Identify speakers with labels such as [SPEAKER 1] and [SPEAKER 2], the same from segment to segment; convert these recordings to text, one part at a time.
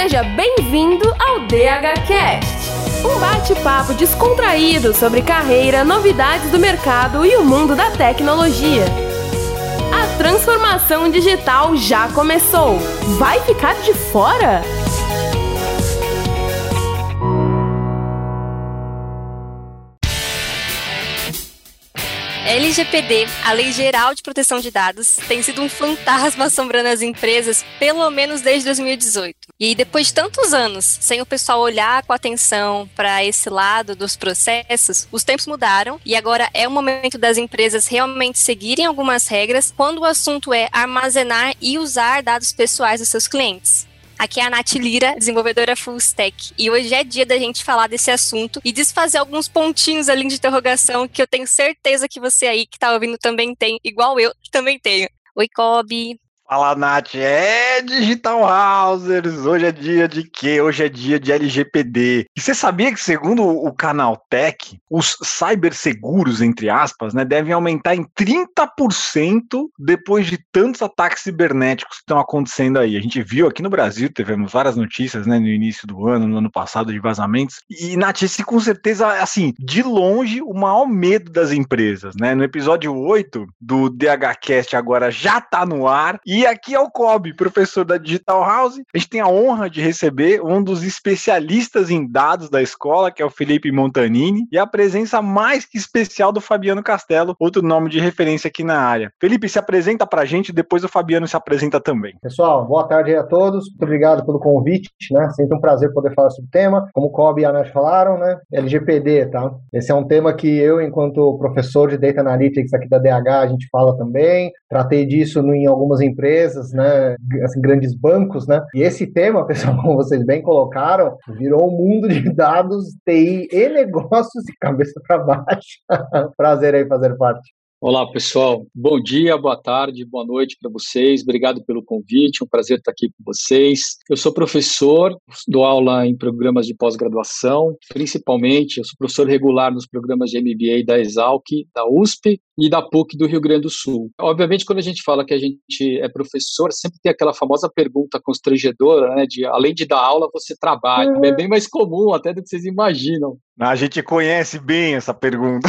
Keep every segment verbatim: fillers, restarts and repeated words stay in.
[SPEAKER 1] Seja bem-vindo ao D H Cast, um bate-papo descontraído sobre carreira, novidades do mercado e o mundo da tecnologia. A transformação digital já começou. Vai ficar de fora?
[SPEAKER 2] L G P D, a Lei Geral de Proteção de Dados, tem sido um fantasma assombrando as empresas pelo menos desde dois mil e dezoito. E depois de tantos anos, sem o pessoal olhar com atenção para esse lado dos processos, os tempos mudaram e agora é o momento das empresas realmente seguirem algumas regras quando o assunto é armazenar e usar dados pessoais dos seus clientes. Aqui é a Nath Lira, desenvolvedora Full Stack, e hoje é dia da gente falar desse assunto e desfazer alguns pontinhos ali de interrogação que eu tenho certeza que você aí que tá ouvindo também tem, igual eu que também tenho. Oi, Kobe!
[SPEAKER 3] Fala, Nath, é Digital Housers, hoje é dia de quê? Hoje é dia de L G P D. E você sabia que, segundo o Canaltech, os ciberseguros, entre aspas, né, devem aumentar em trinta por cento depois de tantos ataques cibernéticos que estão acontecendo aí. A gente viu aqui no Brasil, tivemos várias notícias, né, no início do ano, no ano passado, de vazamentos. E, Nath, esse com certeza, assim, de longe, o maior medo das empresas, né? No episódio oito do D H Cast agora já tá no ar. E E aqui é o Kobe, professor da Digital House. A gente tem a honra de receber um dos especialistas em dados da escola, que é o Felipe Montanini, e a presença mais que especial do Fabiano Castelo, outro nome de referência aqui na área. Felipe, se apresenta pra gente, depois o Fabiano se apresenta também.
[SPEAKER 4] Pessoal, boa tarde a todos. Muito obrigado pelo convite, né? Sempre um prazer poder falar sobre o tema. Como o Kobe e a Nath falaram, né? L G P D, tá? Esse é um tema que eu, enquanto professor de Data Analytics aqui da D H, a gente fala também. Tratei disso em algumas empresas. empresas, né, assim, grandes bancos, né, e esse tema, pessoal, como vocês bem colocaram, virou um mundo de dados, T I e negócios de cabeça para baixo. Prazer aí fazer parte.
[SPEAKER 5] Olá, pessoal. Bom dia, boa tarde, boa noite para vocês. Obrigado pelo convite, um prazer estar aqui com vocês. Eu sou professor, dou aula em programas de pós-graduação, principalmente eu sou professor regular nos programas de M B A da Exalc, da U S P e da P U C do Rio Grande do Sul. Obviamente, quando a gente fala que a gente é professor, sempre tem aquela famosa pergunta constrangedora, né, de além de dar aula, você trabalha. É bem mais comum até do que vocês imaginam.
[SPEAKER 3] A gente conhece bem essa pergunta.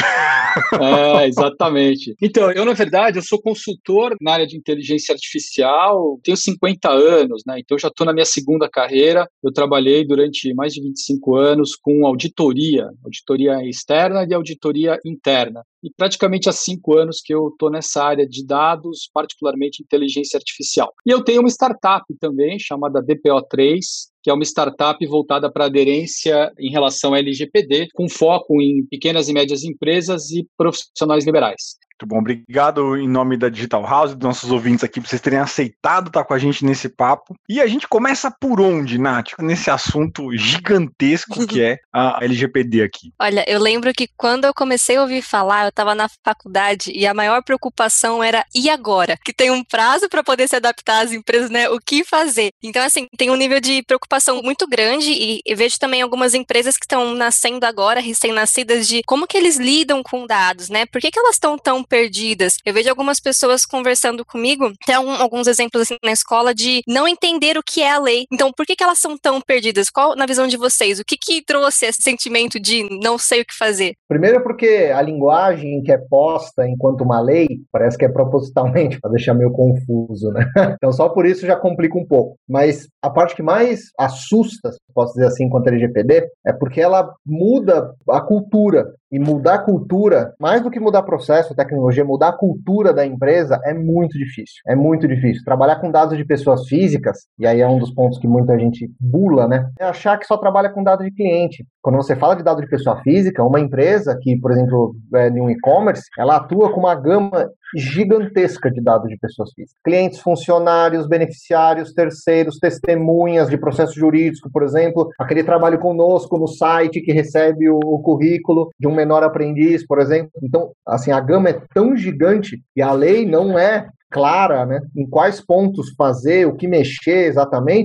[SPEAKER 5] É, exatamente. Então, eu, na verdade, eu sou consultor na área de inteligência artificial, tenho cinquenta anos, né? Então, eu já estou na minha segunda carreira. Eu trabalhei durante mais de vinte e cinco anos com auditoria, auditoria externa e auditoria interna. E praticamente há cinco anos que eu estou nessa área de dados, particularmente inteligência artificial. E eu tenho uma startup também, chamada D P O três, que é uma startup voltada para aderência em relação a L G P D, com foco em pequenas e médias empresas e profissionais liberais.
[SPEAKER 3] Muito bom, obrigado em nome da Digital House, dos nossos ouvintes aqui, por vocês terem aceitado estar com a gente nesse papo. E a gente começa por onde, Nath? Nesse assunto gigantesco que é a L G P D aqui.
[SPEAKER 2] Olha, eu lembro que quando eu comecei a ouvir falar, eu estava na faculdade e a maior preocupação era e agora? Que tem um prazo para poder se adaptar às empresas, né? O que fazer? Então, assim, tem um nível de preocupação muito grande e eu vejo também algumas empresas que estão nascendo agora, recém-nascidas, de como que eles lidam com dados, né? Por que que elas estão tão perdidas? Eu vejo algumas pessoas conversando comigo, tem algum, alguns exemplos assim na escola de não entender o que é a lei. Então, por que que elas são tão perdidas? Qual, na visão de vocês, o que que trouxe esse sentimento de não sei o que fazer?
[SPEAKER 4] Primeiro porque a linguagem que é posta enquanto uma lei, parece que é propositalmente para deixar meio confuso, né? Então, só por isso já complica um pouco. Mas a parte que mais assusta, posso dizer assim, quanto a L G P D, é porque ela muda a cultura. E mudar a cultura, mais do que mudar processo, tecnologia, mudar a cultura da empresa é muito difícil. É muito difícil. Trabalhar com dados de pessoas físicas, e aí é um dos pontos que muita gente bula, né? É achar que só trabalha com dados de cliente. Quando você fala de dado de pessoa física, uma empresa que, por exemplo, é em um e-commerce, ela atua com uma gama gigantesca de dados de pessoas físicas. Clientes, funcionários, beneficiários, terceiros, testemunhas de processo jurídico, por exemplo, aquele trabalho conosco no site que recebe o, o currículo de um menor aprendiz, por exemplo. Então, assim, a gama é tão gigante e a lei não é clara, né, em quais pontos fazer, o que mexer exatamente, né?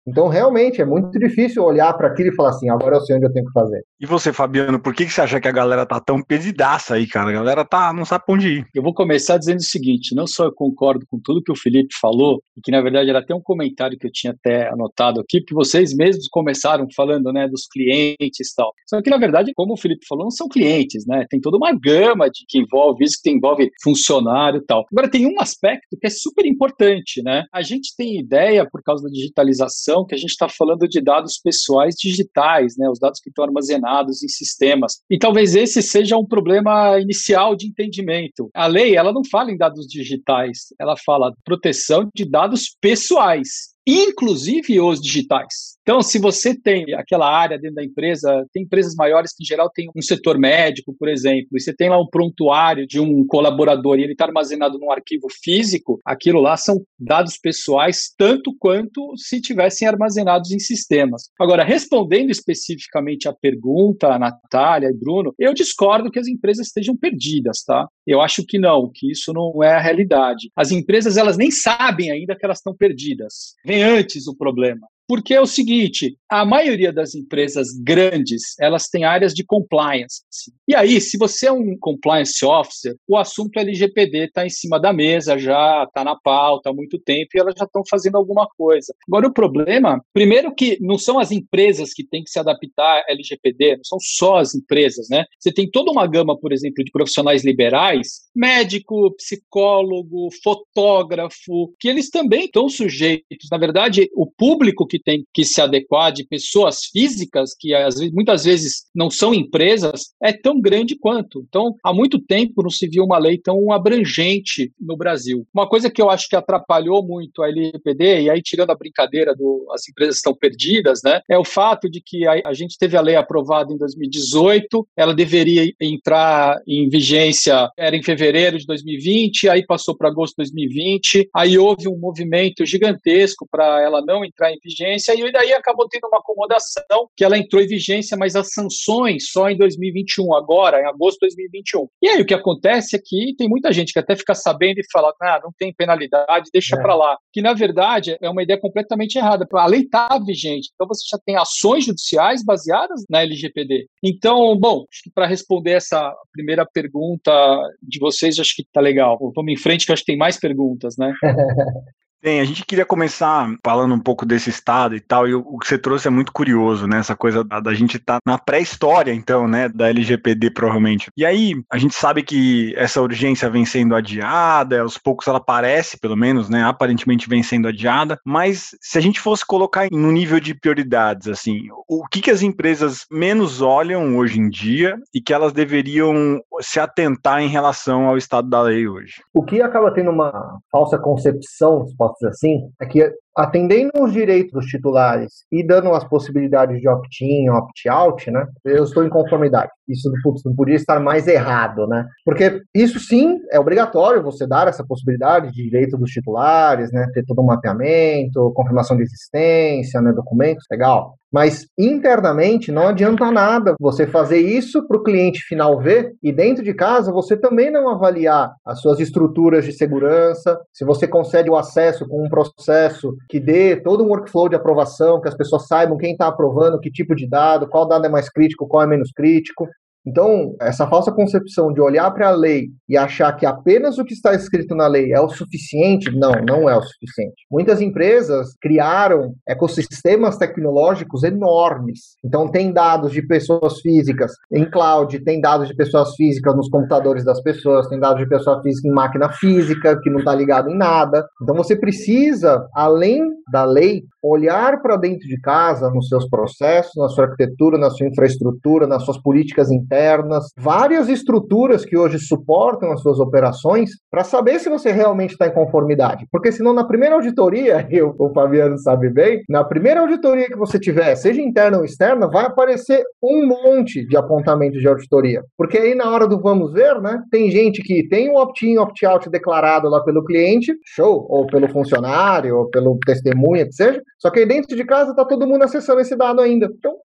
[SPEAKER 4] Então, realmente, é muito difícil olhar para aquilo e falar assim, agora eu sei onde eu tenho que fazer.
[SPEAKER 3] E você, Fabiano, por que, que você acha que a galera tá tão perdidaça aí, cara? A galera tá, não sabe pra onde ir.
[SPEAKER 5] Eu vou começar dizendo o seguinte, não só eu concordo com tudo que o Felipe falou, e que na verdade era até um comentário que eu tinha até anotado aqui, porque vocês mesmos começaram falando, né, dos clientes e tal. Só que na verdade, como o Felipe falou, não são clientes, né? Tem toda uma gama de que envolve isso, que envolve funcionário e tal. Agora tem um aspecto que é super importante, né? A gente tem ideia, por causa da digitalização, que a gente está falando de dados pessoais digitais, né? Os dados que estão armazenados em sistemas. E talvez esse seja um problema inicial de entendimento. A lei, ela não fala em dados digitais, ela fala proteção de dados pessoais, inclusive os digitais. Então, se você tem aquela área dentro da empresa, tem empresas maiores que, em geral, tem um setor médico, por exemplo, e você tem lá um prontuário de um colaborador e ele está armazenado num arquivo físico, aquilo lá são dados pessoais tanto quanto se tivessem armazenados em sistemas. Agora, respondendo especificamente à pergunta, Natália e Bruno, eu discordo que as empresas estejam perdidas, tá? Eu acho que não, que isso não é a realidade. As empresas, elas nem sabem ainda que elas estão perdidas. Vem antes o problema. Porque é o seguinte, a maioria das empresas grandes, elas têm áreas de compliance. E aí, se você é um compliance officer, o assunto L G P D está em cima da mesa, já está na pauta há muito tempo e elas já estão fazendo alguma coisa. Agora, o problema, primeiro que não são as empresas que têm que se adaptar a L G P D, não são só as empresas, né? Você tem toda uma gama, por exemplo, de profissionais liberais, médico, psicólogo, fotógrafo, que eles também estão sujeitos. Na verdade, o público que que tem que se adequar de pessoas físicas, que às vezes, muitas vezes não são empresas, é tão grande quanto. Então, há muito tempo não se viu uma lei tão abrangente no Brasil. Uma coisa que eu acho que atrapalhou muito a L G P D, e aí tirando a brincadeira do as empresas estão perdidas, né, é o fato de que a, a gente teve a lei aprovada em dois mil e dezoito, ela deveria entrar em vigência, era em fevereiro de dois mil e vinte, aí passou para agosto de dois mil e vinte, aí houve um movimento gigantesco para ela não entrar em vigência, e daí acabou tendo uma acomodação que ela entrou em vigência, mas as sanções só em dois mil e vinte e um, agora, em agosto de dois mil e vinte e um. E aí o que acontece é que tem muita gente que até fica sabendo e fala, ah, não tem penalidade, deixa é. para lá. Que na verdade é uma ideia completamente errada. A lei está vigente, então você já tem ações judiciais baseadas na L G P D. Então, bom, acho que para responder essa primeira pergunta de vocês, acho que tá legal. Vamos em frente que eu acho que tem mais perguntas, né?
[SPEAKER 3] Bem, a gente queria começar falando um pouco desse estado e tal, e o, o que você trouxe é muito curioso, né, essa coisa da, da gente estar tá na pré-história, então, né, da L G P D, provavelmente. E aí, a gente sabe que essa urgência vem sendo adiada, aos poucos ela parece, pelo menos, né, aparentemente vem sendo adiada, mas se a gente fosse colocar no nível de prioridades, assim, o que que as empresas menos olham hoje em dia e que elas deveriam se atentar em relação ao estado da lei hoje?
[SPEAKER 4] O que acaba tendo uma falsa concepção, posso dizer assim, é que atendendo os direitos dos titulares e dando as possibilidades de opt-in, opt-out, né, eu estou em conformidade. Isso putz, não podia estar mais errado, né? Porque isso sim é obrigatório você dar essa possibilidade de direito dos titulares, né, ter todo um mapeamento, confirmação de existência, né, documentos, legal. Mas internamente não adianta nada você fazer isso para o cliente final ver e dentro de casa você também não avaliar as suas estruturas de segurança, se você concede o acesso com um processo que dê todo um workflow de aprovação, que as pessoas saibam quem está aprovando, que tipo de dado, qual dado é mais crítico, qual é menos crítico. Então, essa falsa concepção de olhar para a lei e achar que apenas o que está escrito na lei é o suficiente, não, não é o suficiente. Muitas empresas criaram ecossistemas tecnológicos enormes. Então, tem dados de pessoas físicas em cloud, tem dados de pessoas físicas nos computadores das pessoas, tem dados de pessoa física em máquina física, que não está ligado em nada. Então, você precisa, além da lei, olhar para dentro de casa, nos seus processos, na sua arquitetura, na sua infraestrutura, nas suas políticas internas, várias estruturas que hoje suportam as suas operações para saber se você realmente está em conformidade. Porque senão na primeira auditoria, e o Fabiano sabe bem, na primeira auditoria que você tiver, seja interna ou externa, vai aparecer um monte de apontamentos de auditoria. Porque aí na hora do vamos ver, né, tem gente que tem um opt-in, opt-out declarado lá pelo cliente, show, ou pelo funcionário, ou pelo testemunha, que seja, só que aí dentro de casa está todo mundo acessando esse dado ainda. Então,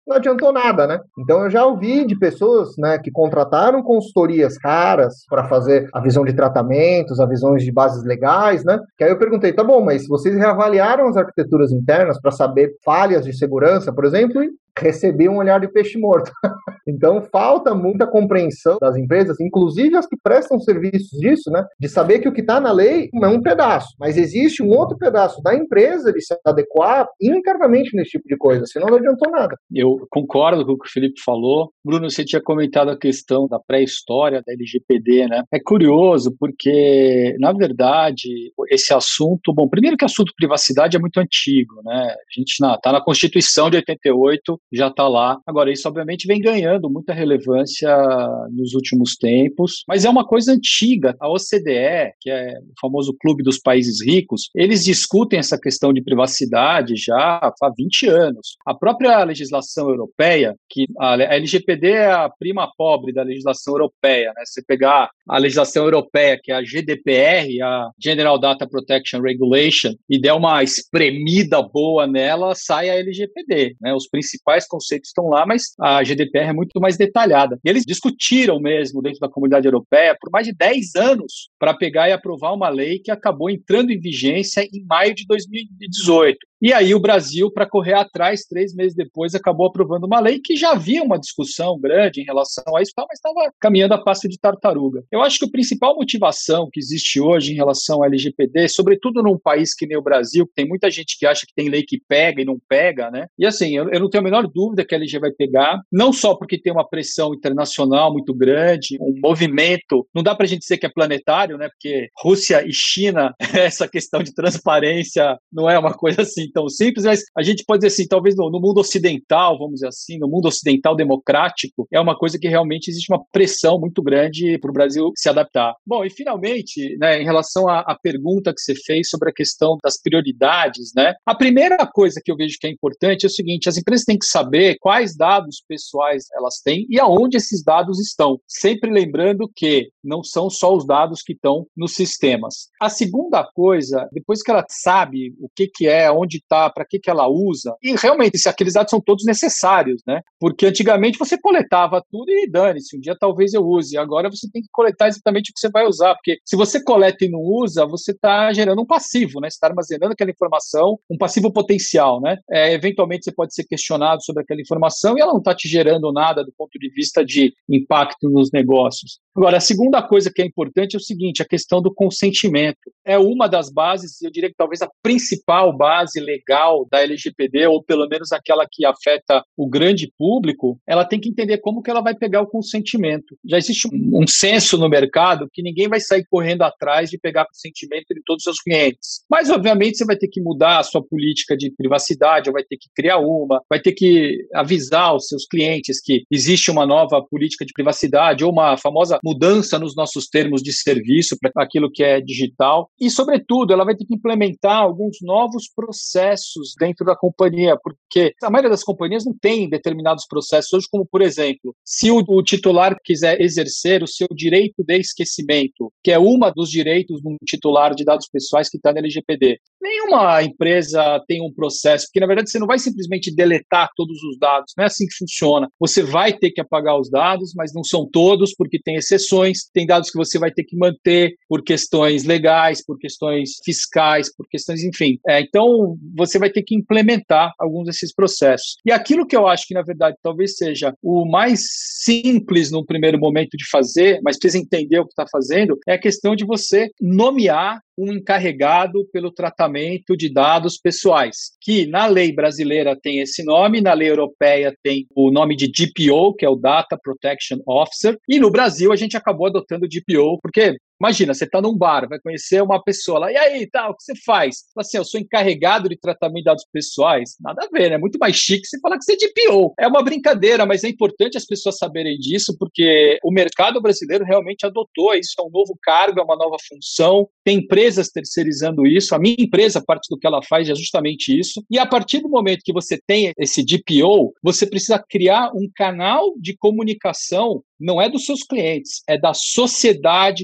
[SPEAKER 4] não adiantou nada, né? Então eu já ouvi de pessoas, né, que contrataram consultorias caras para fazer a visão de tratamentos, a visão de bases legais, né? Que aí eu perguntei, tá bom, mas vocês reavaliaram as arquiteturas internas para saber falhas de segurança, por exemplo, e recebi um olhar de peixe morto. Então falta muita compreensão das empresas, inclusive as que prestam serviços disso, né? De saber que o que está na lei é um pedaço, mas existe um outro pedaço da empresa de se adequar internamente nesse tipo de coisa, senão não adiantou nada.
[SPEAKER 5] Eu concordo com o que o Felipe falou. Bruno, você tinha comentado a questão da pré-história da L G P D, né? É curioso porque, na verdade, esse assunto... Bom, primeiro que o assunto privacidade é muito antigo, né? A gente está na Constituição de oitenta e oito, já está lá. Agora, isso obviamente vem ganhando muita relevância nos últimos tempos, mas é uma coisa antiga. A O C D E, que é o famoso Clube dos Países Ricos, eles discutem essa questão de privacidade já há vinte anos. A própria legislação europeia, que a L G P D é a prima pobre da legislação europeia, né? Se você pegar a legislação europeia, que é a G D P R, a General Data Protection Regulation, e der uma espremida boa nela, sai a L G P D, né? Os principais conceitos estão lá, mas a G D P R é muito mais detalhada. E eles discutiram mesmo dentro da comunidade europeia por mais de dez anos para pegar e aprovar uma lei que acabou entrando em vigência em maio de dois mil e dezoito. E aí o Brasil, para correr atrás, três meses depois, acabou aprovando uma lei que já havia uma discussão grande em relação a isso, mas estava caminhando a passo de tartaruga. Eu acho que a principal motivação que existe hoje em relação à L G P D, sobretudo num país que nem o Brasil, que tem muita gente que acha que tem lei que pega e não pega, né? E assim, eu, eu não tenho a menor dúvida que a L G vai pegar, não só porque tem uma pressão internacional muito grande, um movimento, não dá para a gente dizer que é planetário, né? Porque Rússia e China, essa questão de transparência não é uma coisa assim tão simples, mas a gente pode dizer assim, talvez no, no mundo ocidental, vamos dizer assim, no mundo ocidental democrático, é uma coisa que realmente existe uma pressão muito grande para o Brasil se adaptar. Bom, e finalmente, né, em relação à, à pergunta que você fez sobre a questão das prioridades, né, a primeira coisa que eu vejo que é importante é o seguinte, as empresas têm que saber quais dados pessoais elas têm e aonde esses dados estão, sempre lembrando que não são só os dados que estão nos sistemas. A segunda coisa, depois que ela sabe o que, que é, onde está, para que, que ela usa, e realmente se aqueles dados são todos necessários, né? Porque antigamente você coletava tudo e dane-se, um dia talvez eu use, agora você tem que coletar exatamente o que você vai usar, porque se você coleta e não usa, você está gerando um passivo, né? Você está armazenando aquela informação, um passivo potencial, né? É, eventualmente você pode ser questionado sobre aquela informação e ela não está te gerando nada do ponto de vista de impacto nos negócios. Agora, a segunda coisa que é importante é o seguinte, a questão do consentimento. É uma das bases, eu diria que talvez a principal base legal da L G P D, ou pelo menos aquela que afeta o grande público, ela tem que entender como que ela vai pegar o consentimento. Já existe um, um senso no mercado que ninguém vai sair correndo atrás de pegar consentimento de todos os seus clientes. Mas, obviamente, você vai ter que mudar a sua política de privacidade, ou vai ter que criar uma, vai ter que avisar os seus clientes que existe uma nova política de privacidade, ou uma famosa mudança nos nossos termos de serviço para aquilo que é digital. E, sobretudo, ela vai ter que implementar alguns novos processos dentro da companhia, porque a maioria das companhias não tem determinados processos hoje, como, por exemplo, se o, o titular quiser exercer o seu direito de esquecimento, que é uma dos direitos de um titular de dados pessoais que está na L G P D. Nenhuma empresa tem um processo, porque, na verdade, você não vai simplesmente deletar todos os dados, não é assim que funciona. Você vai ter que apagar os dados, mas não são todos, porque tem exceções, tem dados que você vai ter que manter por questões legais, por questões fiscais, por questões, enfim. É, então, você vai ter que implementar alguns desses processos. E aquilo que eu acho que, na verdade, talvez seja o mais simples no primeiro momento de fazer, mas precisa entender o que está fazendo, é a questão de você nomear um encarregado pelo tratamento de dados pessoais, que na lei brasileira tem esse nome, na lei europeia tem o nome de D P O, que é o Data Protection Officer, e no Brasil a gente acabou adotando o D P O, porque imagina, você está num bar, vai conhecer uma pessoa lá, e aí, tá, o que você faz? Fala assim, eu sou encarregado de tratamento de dados pessoais. Nada a ver, né? É muito mais chique você falar que você é D P O. É uma brincadeira, mas é importante as pessoas saberem disso, porque o mercado brasileiro realmente adotou isso, é um novo cargo, é uma nova função, tem empresas terceirizando isso, a minha empresa, parte do que ela faz é justamente isso, e a partir do momento que você tem esse D P O, você precisa criar um canal de comunicação, não é dos seus clientes, é da sociedade com a sua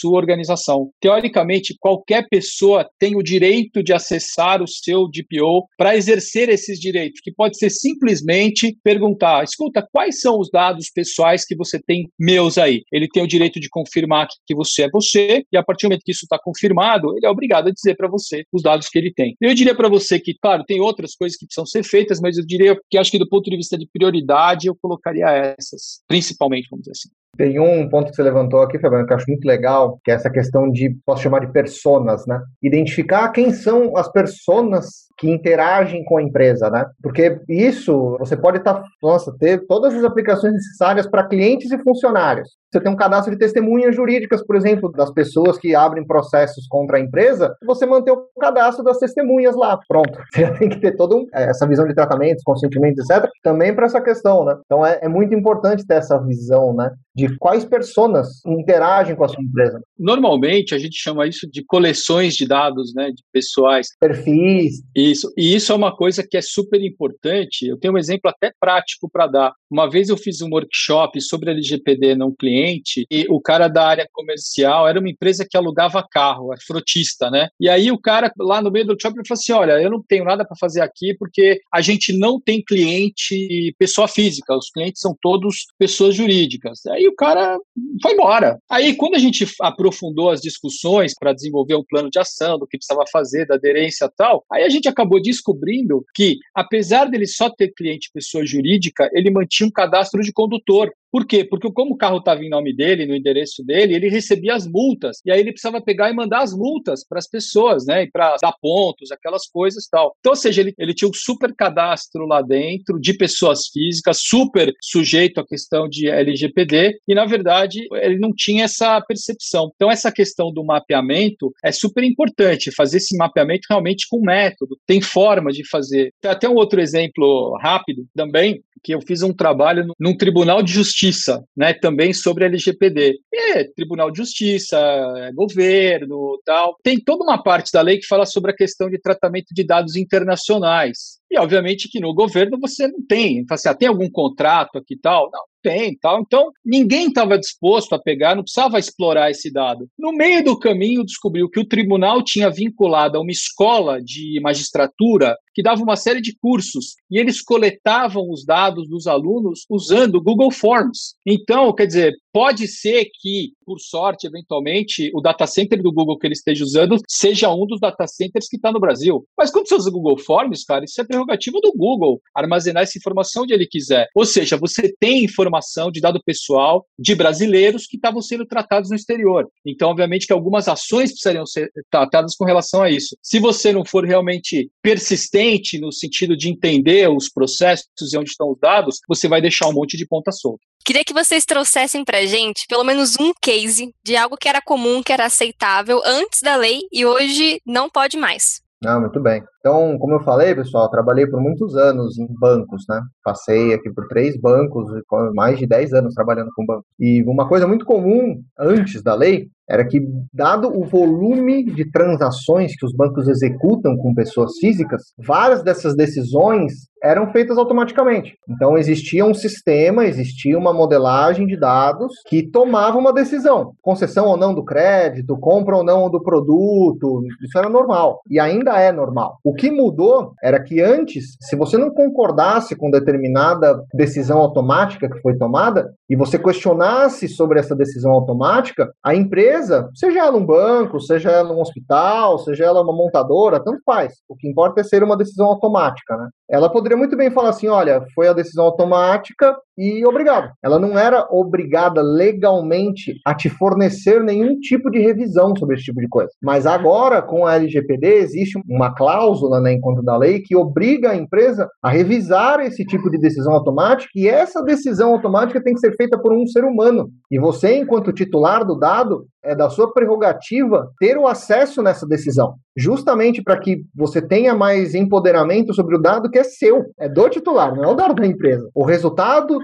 [SPEAKER 5] sua organização. Teoricamente, qualquer pessoa tem o direito de acessar o seu D P O para exercer esses direitos, que pode ser simplesmente perguntar, escuta, quais são os dados pessoais que você tem meus aí? Ele tem o direito de confirmar que você é você, e a partir do momento que isso está confirmado, ele é obrigado a dizer para você os dados que ele tem. Eu diria para você que, claro, tem outras coisas que precisam ser feitas, mas eu diria que acho que do ponto de vista de prioridade, eu colocaria essas, principalmente, vamos dizer assim.
[SPEAKER 4] Tem um ponto que você levantou aqui, Fabiano, que eu acho muito legal, que é essa questão de, posso chamar de personas, né? Identificar quem são as personas que interagem com a empresa, né? Porque isso, você pode estar, tá, nossa, ter todas as aplicações necessárias para clientes e funcionários. Você tem um cadastro de testemunhas jurídicas, por exemplo, das pessoas que abrem processos contra a empresa, você manter o cadastro das testemunhas lá. Pronto. Você já tem que ter toda um, essa visão de tratamentos, consentimentos, etcétera, também para essa questão, né? Então é, é muito importante ter essa visão, né? De quais personas interagem com a sua empresa.
[SPEAKER 5] Normalmente, a gente chama isso de coleções de dados, né? De pessoais.
[SPEAKER 4] Perfis.
[SPEAKER 5] Isso. E isso é uma coisa que é super importante. Eu tenho um exemplo até prático para dar. Uma vez eu fiz um workshop sobre L G P D não cliente e o cara da área comercial era uma empresa que alugava carro, é frotista, né? E aí o cara lá no meio do workshop ele falou assim, olha, eu não tenho nada para fazer aqui porque a gente não tem cliente pessoa física, os clientes são todos pessoas jurídicas. Aí o cara foi embora. Aí quando a gente aprofundou as discussões para desenvolver um plano de ação, do que precisava fazer, da aderência e tal, aí a gente acabou descobrindo que, apesar dele só ter cliente pessoa jurídica, ele mantinha um cadastro de condutor. Por quê? Porque como o carro estava em nome dele, no endereço dele, ele recebia as multas. E aí ele precisava pegar e mandar as multas para as pessoas, né? E para dar pontos, aquelas coisas e tal. Então, ou seja, ele, ele tinha um super cadastro lá dentro de pessoas físicas, super sujeito à questão de L G P D. E, na verdade, ele não tinha essa percepção. Então, essa questão do mapeamento é super importante. Fazer esse mapeamento realmente com método. Tem forma de fazer. Tem até um outro exemplo rápido também, que eu fiz um trabalho num tribunal de justiça, né, também sobre L G P D. E Tribunal de Justiça, governo, tal. Tem toda uma parte da lei que fala sobre a questão de tratamento de dados internacionais. E, obviamente, que no governo você não tem. Fala assim, ah, tem algum contrato aqui e tal? Não, tem tal. Então, ninguém estava disposto a pegar, não precisava explorar esse dado. No meio do caminho, descobriu que o tribunal tinha vinculado a uma escola de magistratura que dava uma série de cursos e eles coletavam os dados dos alunos usando o Google Forms. Então, quer dizer, pode ser que, por sorte, eventualmente, o data center do Google que ele esteja usando seja um dos data centers que está no Brasil. Mas quando você usa o Google Forms, cara, isso é prerrogativa do Google, armazenar essa informação onde ele quiser. Ou seja, você tem informação de dado pessoal de brasileiros que estavam sendo tratados no exterior. Então, obviamente, que algumas ações precisariam ser tratadas com relação a isso. Se você não for realmente persistente no sentido de entender os processos e onde estão os dados, você vai deixar um monte de ponta solta.
[SPEAKER 2] Queria que vocês trouxessem pra gente pelo menos um case de algo que era comum, que era aceitável antes da lei e hoje não pode mais.
[SPEAKER 4] Ah, muito bem. Então, como eu falei, pessoal, trabalhei por muitos anos em bancos, né? Passei aqui por três bancos, mais de dez anos trabalhando com bancos. E uma coisa muito comum antes da lei era que, dado o volume de transações que os bancos executam com pessoas físicas, várias dessas decisões eram feitas automaticamente. Então, existia um sistema, existia uma modelagem de dados que tomava uma decisão. Concessão ou não do crédito, compra ou não do produto, isso era normal. E ainda é normal. O que mudou era que antes, se você não concordasse com determinada decisão automática que foi tomada, e você questionasse sobre essa decisão automática, a empresa, seja ela um banco, seja ela um hospital, seja ela uma montadora, tanto faz. O que importa é ser uma decisão automática, né? Ela poderia muito bem falar assim, olha, foi a decisão automática e obrigado. Ela não era obrigada legalmente a te fornecer nenhum tipo de revisão sobre esse tipo de coisa. Mas agora, com a L G P D, existe uma cláusula, né, enquanto da lei, que obriga a empresa a revisar esse tipo de decisão automática, e essa decisão automática tem que ser feita por um ser humano. E você, enquanto titular do dado, é da sua prerrogativa ter o acesso nessa decisão, justamente para que você tenha mais empoderamento sobre o dado que é seu, é do titular, não é o dado da empresa. O resultado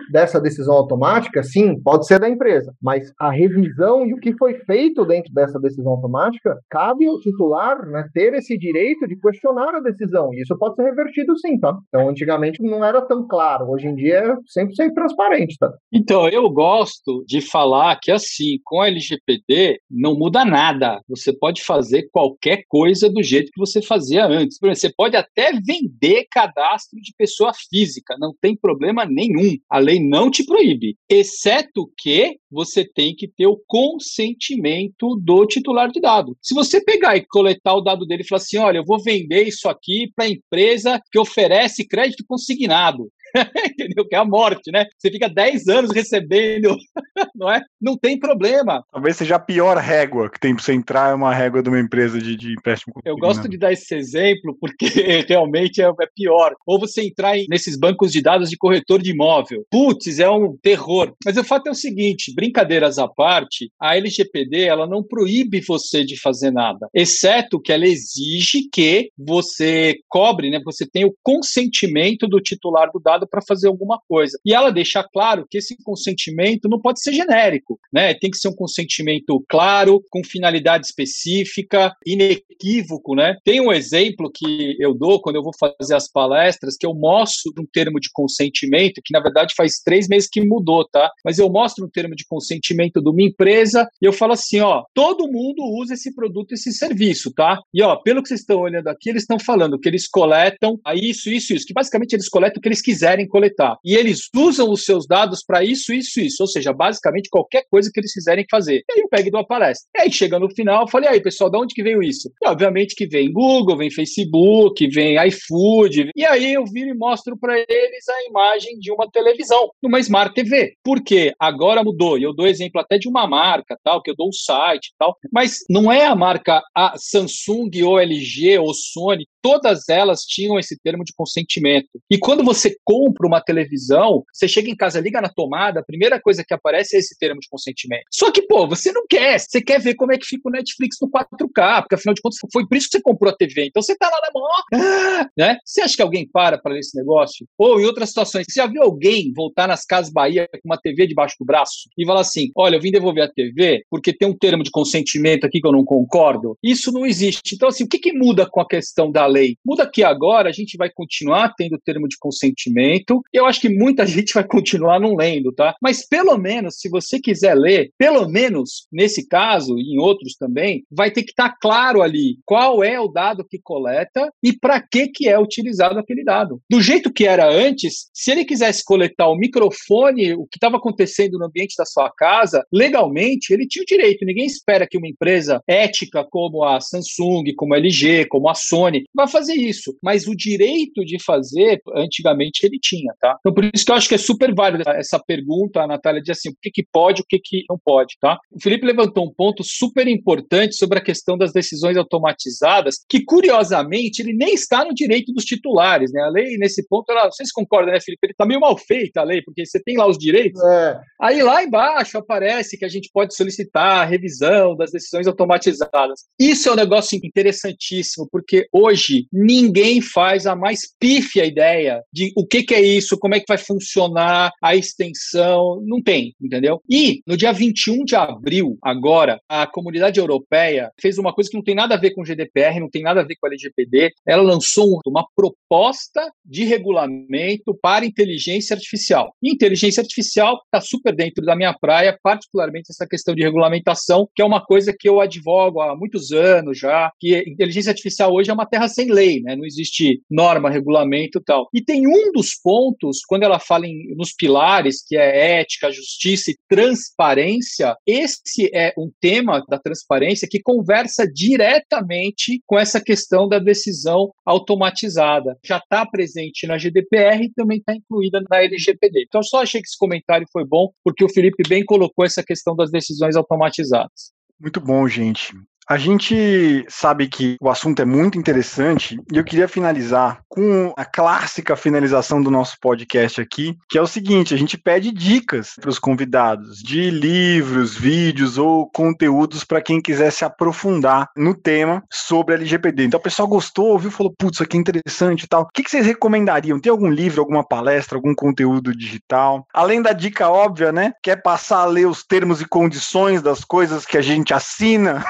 [SPEAKER 4] dessa decisão automática, sim, pode ser da empresa, mas a revisão e o que foi feito dentro dessa decisão automática, cabe ao titular, né, ter esse direito de questionar a decisão, e isso pode ser revertido sim, tá? Então, antigamente não era tão claro, hoje em dia é cem por cento transparente, tá?
[SPEAKER 5] Então, eu gosto de falar que, assim, com a L G P D, não muda nada. Você pode fazer qualquer coisa do jeito que você fazia antes. Por exemplo, você pode até vender cadastro de pessoa física, não tem problema nenhum. A lei não te proíbe, exceto que você tem que ter o consentimento do titular de dado. Se você pegar e coletar o dado dele e falar assim, olha, eu vou vender isso aqui para a empresa que oferece crédito consignado, entendeu? Que é a morte, né? Você fica dez anos recebendo, não é? Não tem problema.
[SPEAKER 3] Talvez seja a pior régua que tem para você entrar, é uma régua de uma empresa de, de empréstimo.
[SPEAKER 5] Eu gosto de dar esse exemplo porque realmente é, é pior. Ou você entrar em, nesses bancos de dados de corretor de imóvel. Putz, é um terror. Mas o fato é o seguinte, brincadeiras à parte, a L G P D ela não proíbe você de fazer nada, exceto que ela exige que você cobre, né? Você tenha o consentimento do titular do dado para fazer alguma coisa. E ela deixa claro que esse consentimento não pode ser genérico, né? Tem que ser um consentimento claro, com finalidade específica, inequívoco, né? Tem um exemplo que eu dou quando eu vou fazer as palestras, que eu mostro um termo de consentimento, que na verdade faz três meses que mudou, tá? Mas eu mostro um termo de consentimento de uma empresa e eu falo assim, ó, todo mundo usa esse produto, esse serviço, tá? E ó, pelo que vocês estão olhando aqui, eles estão falando que eles coletam a isso, isso, isso, que basicamente eles coletam o que eles quiserem coletar. E eles usam os seus dados para isso, isso, isso. Ou seja, basicamente qualquer coisa que eles quiserem fazer. E aí eu pego e dou a palestra. E aí chega no final, eu falei, aí pessoal, de onde que veio isso? E, obviamente que vem Google, vem Facebook, vem iFood. E aí eu viro e mostro para eles a imagem de uma televisão, uma Smart T V. Por quê? Agora mudou. E eu dou exemplo até de uma marca, tal, que eu dou um site e tal. Mas não é a marca a Samsung ou L G ou Sony, todas elas tinham esse termo de consentimento. E quando você compra uma televisão, você chega em casa, liga na tomada, a primeira coisa que aparece é esse termo de consentimento. Só que, pô, você não quer, você quer ver como é que fica o Netflix no quatro K, porque afinal de contas foi por isso que você comprou a T V. Então você tá lá na mão, ah, né? Você acha que alguém para para ler esse negócio? Ou em outras situações, você já viu alguém voltar nas Casas Bahia com uma T V debaixo do braço e falar assim, olha, eu vim devolver a T V porque tem um termo de consentimento aqui que eu não concordo? Isso não existe. Então, assim, o que que muda com a questão da lei? Muda que agora a gente vai continuar tendo termo de consentimento. Eu acho que muita gente vai continuar não lendo, tá? Mas pelo menos, se você quiser ler, pelo menos nesse caso e em outros também, vai ter que estar claro ali qual é o dado que coleta e para que que é utilizado aquele dado. Do jeito que era antes, se ele quisesse coletar o microfone, o que estava acontecendo no ambiente da sua casa, legalmente, ele tinha o direito. Ninguém espera que uma empresa ética como a Samsung, como a L G, como a Sony, vai fazer isso. Mas o direito de fazer, antigamente, ele tinha, tá? Então, por isso que eu acho que é super válida essa pergunta, a Natália diz assim, o que que pode, o que que não pode, tá? O Felipe levantou um ponto super importante sobre a questão das decisões automatizadas, que, curiosamente, ele nem está no direito dos titulares, né? A lei, nesse ponto, ela, vocês concordam, né, Felipe? Ele está meio mal feita a lei, porque você tem lá os direitos, é. Aí lá embaixo aparece que a gente pode solicitar a revisão das decisões automatizadas. Isso é um negócio interessantíssimo, porque hoje ninguém faz a mais pífia ideia de o que que é isso, como é que vai funcionar a extensão, não tem, entendeu? E no dia vinte e um de abril, agora, a Comunidade Europeia fez uma coisa que não tem nada a ver com o G D P R, não tem nada a ver com a L G P D, ela lançou uma proposta de regulamento para inteligência artificial. E inteligência artificial está super dentro da minha praia, particularmente essa questão de regulamentação, que é uma coisa que eu advogo há muitos anos já, que inteligência artificial hoje é uma terra sem lei, né? Não existe norma, regulamento e tal. E tem um dos pontos, quando ela fala em, nos pilares, que é ética, justiça e transparência, esse é um tema da transparência que conversa diretamente com essa questão da decisão automatizada. Já está presente na G D P R e também está incluída na L G P D. Então, eu só achei que esse comentário foi bom, porque o Felipe bem colocou essa questão das decisões automatizadas.
[SPEAKER 3] Muito bom, gente. A gente sabe que o assunto é muito interessante e eu queria finalizar com a clássica finalização do nosso podcast aqui, que é o seguinte: a gente pede dicas para os convidados de livros, vídeos ou conteúdos para quem quiser se aprofundar no tema sobre L G P D. Então o pessoal gostou, ouviu, falou, putz, isso aqui é interessante e tal. O que vocês recomendariam? Tem algum livro, alguma palestra, algum conteúdo digital? Além da dica óbvia, né? Quer passar a ler os termos e condições das coisas que a gente assina?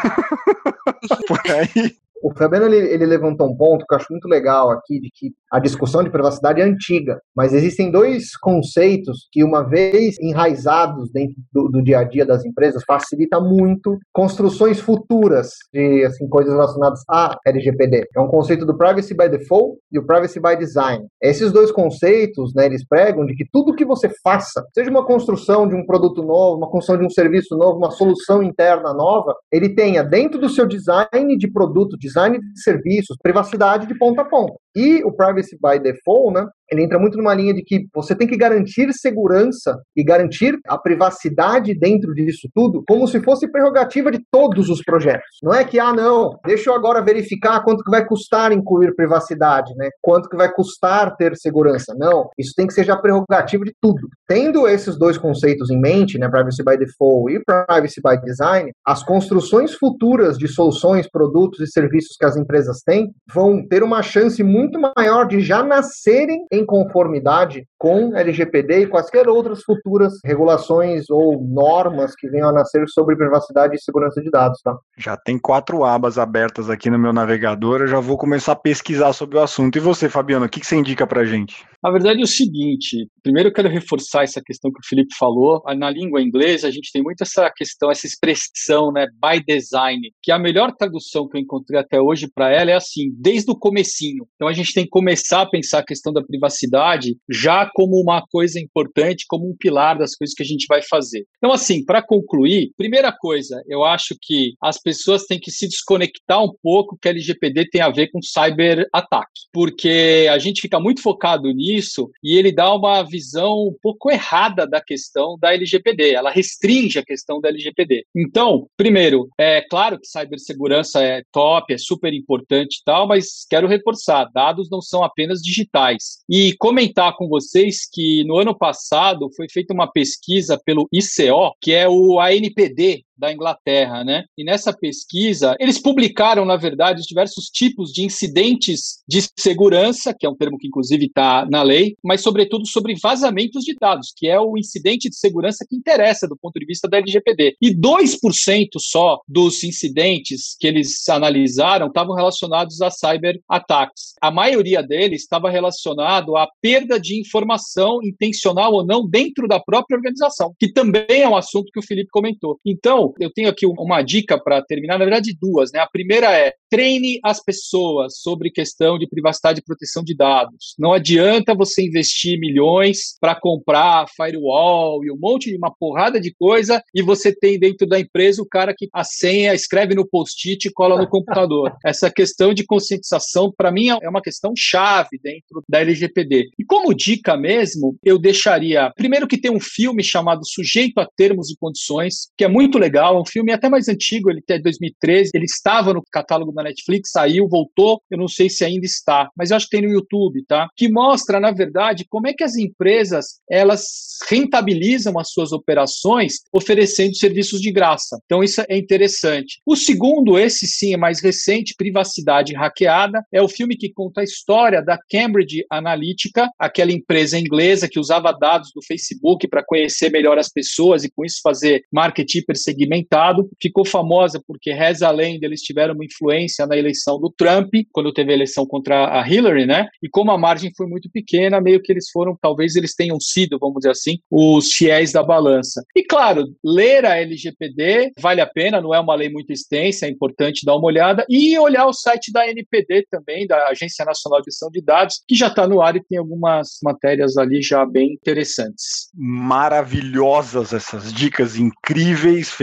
[SPEAKER 3] Por aí.
[SPEAKER 4] O Fabiano ele, ele levantou um ponto que eu acho muito legal aqui, de que a discussão de privacidade é antiga, mas existem dois conceitos que, uma vez enraizados dentro do, do dia a dia das empresas, facilita muito construções futuras de assim, coisas relacionadas a L G P D. É um conceito do Privacy by Default e o Privacy by Design. Esses dois conceitos, né, eles pregam de que tudo que você faça, seja uma construção de um produto novo, uma construção de um serviço novo, uma solução interna nova, ele tenha dentro do seu design de produto, design de serviços, privacidade de ponta a ponta. E o Privacy by Default, né, ele entra muito numa linha de que você tem que garantir segurança e garantir a privacidade dentro disso tudo como se fosse prerrogativa de todos os projetos. Não é que, ah, não, deixa eu agora verificar quanto que vai custar incluir privacidade, né? Quanto que vai custar ter segurança. Não, isso tem que ser já prerrogativa de tudo. Tendo esses dois conceitos em mente, né, Privacy by Default e Privacy by Design, as construções futuras de soluções, produtos e serviços que as empresas têm vão ter uma chance muito maior de já nascerem em conformidade com L G P D e quaisquer outras futuras regulações ou normas que venham a nascer sobre privacidade e segurança de dados, tá?
[SPEAKER 3] Já tem quatro abas abertas aqui no meu navegador, eu já vou começar a pesquisar sobre o assunto. E você, Fabiano, o que, que você indica pra gente?
[SPEAKER 5] A verdade é o seguinte, primeiro eu quero reforçar essa questão que o Felipe falou. Na língua inglesa, a gente tem muito essa questão, essa expressão, né, by design, que a melhor tradução que eu encontrei até hoje para ela é assim, desde o comecinho. Então a gente tem que começar a pensar a questão da privacidade já como uma coisa importante, como um pilar das coisas que a gente vai fazer. Então assim, para concluir, primeira coisa, eu acho que as pessoas têm que se desconectar um pouco que a L G P D tem a ver com cyber-ataque, porque a gente fica muito focado nisso e ele dá uma visão um pouco errada da questão da L G P D, ela restringe a questão da L G P D. Então, primeiro, é claro que cibersegurança é top, é super importante e tal, mas quero reforçar, dados não são apenas digitais. E comentar com vocês que no ano passado foi feita uma pesquisa pelo I C O, que é o A N P D, da Inglaterra, né? E nessa pesquisa, eles publicaram, na verdade, diversos tipos de incidentes de segurança, que é um termo que, inclusive, está na lei, mas, sobretudo, sobre vazamentos de dados, que é o incidente de segurança que interessa do ponto de vista da L G P D. E dois por cento só dos incidentes que eles analisaram estavam relacionados a cyber-ataques. A maioria deles estava relacionado à perda de informação, intencional ou não, dentro da própria organização, que também é um assunto que o Felipe comentou. Então, eu tenho aqui uma dica para terminar, na verdade duas, né? A primeira é, treine as pessoas sobre questão de privacidade e proteção de dados. Não adianta você investir milhões para comprar firewall e um monte de uma porrada de coisa e você tem dentro da empresa o cara que a senha escreve no post-it e cola no computador. Essa questão de conscientização, para mim, é uma questão chave dentro da L G P D. E como dica mesmo, eu deixaria, primeiro que tem um filme chamado Sujeito a Termos e Condições, que é muito legal, é um filme até mais antigo, ele é de dois mil e treze, ele estava no catálogo da Netflix, saiu, voltou, eu não sei se ainda está, mas eu acho que tem no YouTube, tá? Que mostra, na verdade, como é que as empresas, elas rentabilizam as suas operações oferecendo serviços de graça. Então isso é interessante. O segundo, esse sim é mais recente, Privacidade Hackeada, é o filme que conta a história da Cambridge Analytica, aquela empresa inglesa que usava dados do Facebook para conhecer melhor as pessoas e com isso fazer marketing hipersegmentado. Ficou famosa porque reza a lenda, eles tiveram uma influência na eleição do Trump, quando teve a eleição contra a Hillary, né? E como a margem foi muito pequena, meio que eles foram, talvez eles tenham sido, vamos dizer assim, os fiéis da balança. E claro, ler a L G P D vale a pena, não é uma lei muito extensa, é importante dar uma olhada e olhar o site da A N P D também, da Agência Nacional de Proteção de Dados, que já está no ar e tem algumas matérias ali já bem interessantes.
[SPEAKER 3] Maravilhosas essas dicas incríveis, Felipe.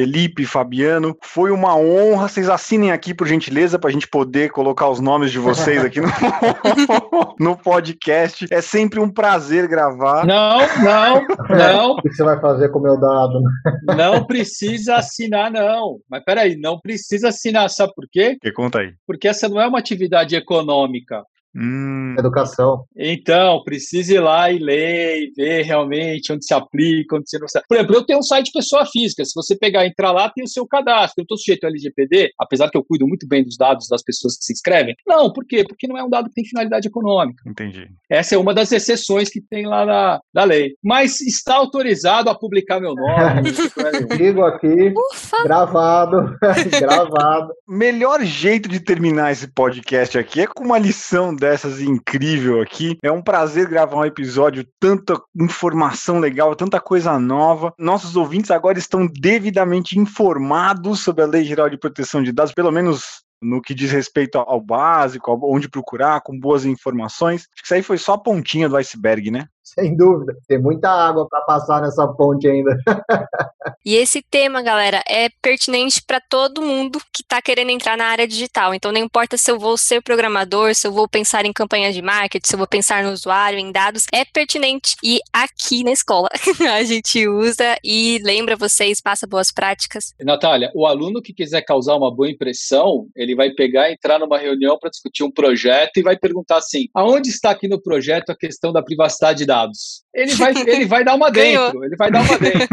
[SPEAKER 3] Felipe, Fabiano. Foi uma honra. Vocês assinem aqui, por gentileza, pra gente poder colocar os nomes de vocês aqui no, no podcast. É sempre um prazer gravar.
[SPEAKER 5] Não, não, não.
[SPEAKER 4] O que você vai fazer com o meu dado?
[SPEAKER 5] Não precisa assinar, não. Mas peraí, não precisa assinar. Sabe por quê?
[SPEAKER 3] Que conta aí.
[SPEAKER 5] Porque essa não é uma atividade econômica.
[SPEAKER 3] Hum.
[SPEAKER 4] Educação.
[SPEAKER 5] Então, precisa ir lá e ler e ver realmente onde se aplica, onde se não se... Por exemplo, eu tenho um site pessoa física. Se você pegar e entrar lá, tem o seu cadastro. Eu estou sujeito ao L G P D, apesar que eu cuido muito bem dos dados das pessoas que se inscrevem. Não, por quê? Porque não é um dado que tem finalidade econômica.
[SPEAKER 3] Entendi.
[SPEAKER 5] Essa é uma das exceções que tem lá na, na lei. Mas está autorizado a publicar meu nome.
[SPEAKER 4] Digo aqui, Ufa. gravado, gravado.
[SPEAKER 3] Melhor jeito de terminar esse podcast aqui é com uma lição dessas incrível aqui. É um prazer gravar um episódio, tanta informação legal, tanta coisa nova. Nossos ouvintes agora estão devidamente informados sobre a Lei Geral de Proteção de Dados, pelo menos no que diz respeito ao básico, onde procurar, com boas informações. Acho que isso aí foi só a pontinha do iceberg, né?
[SPEAKER 4] Sem dúvida. Tem muita água para passar nessa ponte ainda.
[SPEAKER 2] E esse tema, galera, é pertinente para todo mundo que está querendo entrar na área digital. Então, não importa se eu vou ser programador, se eu vou pensar em campanhas de marketing, se eu vou pensar no usuário, em dados, é pertinente. E aqui na escola a gente usa e lembra vocês, passa boas práticas.
[SPEAKER 5] Natália, o aluno que quiser causar uma boa impressão, ele vai pegar, entrar numa reunião para discutir um projeto e vai perguntar assim, aonde está aqui no projeto a questão da privacidade de dados? Ele vai, ele vai dar uma dentro, ele vai dar uma dentro.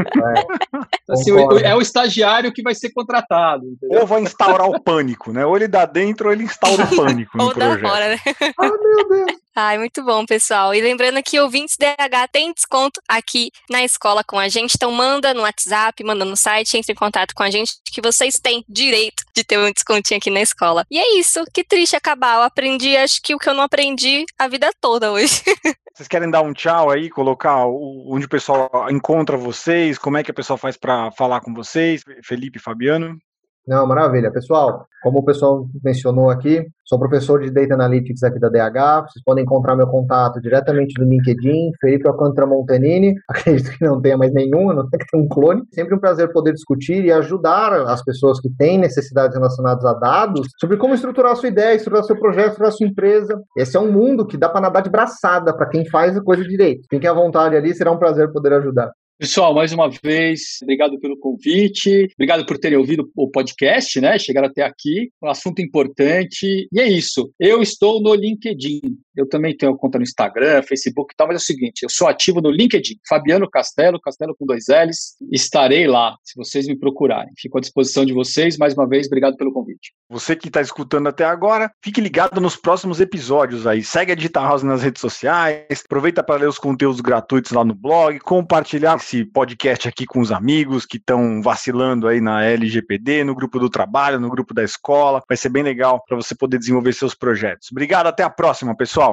[SPEAKER 5] É, assim, o, é o estagiário que vai ser contratado. Entendeu?
[SPEAKER 3] Ou vai instaurar o pânico, né? Ou ele dá dentro ou ele instaura o pânico no
[SPEAKER 2] ou
[SPEAKER 3] projeto.
[SPEAKER 2] Ou dá fora, né?
[SPEAKER 4] Ai, meu Deus.
[SPEAKER 2] Ai, muito bom, pessoal. E lembrando que ouvintes D H tem desconto aqui na escola com a gente. Então manda no WhatsApp, manda no site, entre em contato com a gente que vocês têm direito de ter um descontinho aqui na escola. E é isso, que triste acabar. Eu aprendi, acho que o que eu não aprendi a vida toda hoje.
[SPEAKER 3] Vocês querem dar um tchau aí, colocar onde o pessoal encontra vocês, como é que a pessoa faz para falar com vocês, Felipe e Fabiano?
[SPEAKER 4] Não, maravilha. Pessoal, como o pessoal mencionou aqui, sou professor de Data Analytics aqui da D H, vocês podem encontrar meu contato diretamente no LinkedIn, Felipe Alcântara Montanini, acredito que não tenha mais nenhum, não tem que ter um clone. Sempre um prazer poder discutir e ajudar as pessoas que têm necessidades relacionadas a dados sobre como estruturar a sua ideia, estruturar seu projeto, estruturar a sua empresa. Esse é um mundo que dá para nadar de braçada para quem faz a coisa direito. Fiquem à vontade ali, será um prazer poder ajudar.
[SPEAKER 5] Pessoal, mais uma vez, obrigado pelo convite, obrigado por terem ouvido o podcast, né? Chegaram até aqui, um assunto importante. E é isso, eu estou no LinkedIn. Eu também tenho conta no Instagram, Facebook e tal, mas é o seguinte, eu sou ativo no LinkedIn, Fabiano Castelo, Castelo com dois L's, estarei lá, se vocês me procurarem. Fico à disposição de vocês, mais uma vez, obrigado pelo convite.
[SPEAKER 3] Você que está escutando até agora, fique ligado nos próximos episódios aí. Segue a Digital House nas redes sociais, aproveita para ler os conteúdos gratuitos lá no blog, compartilhar esse podcast aqui com os amigos que estão vacilando aí na L G P D, no grupo do trabalho, no grupo da escola. Vai ser bem legal para você poder desenvolver seus projetos. Obrigado, até a próxima, pessoal.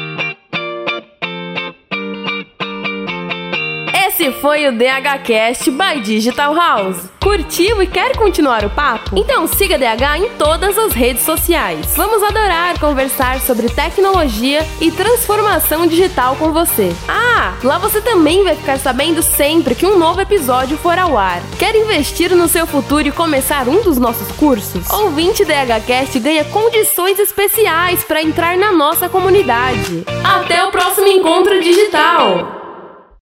[SPEAKER 1] Esse foi o D H Cast by Digital House. Curtiu e quer continuar o papo? Então siga D H em todas as redes sociais. Vamos adorar conversar sobre tecnologia e transformação digital com você. Ah, lá você também vai ficar sabendo sempre que um novo episódio for ao ar. Quer investir no seu futuro e começar um dos nossos cursos? Ouvinte D H Cast ganha condições especiais para entrar na nossa comunidade. Até o próximo encontro digital!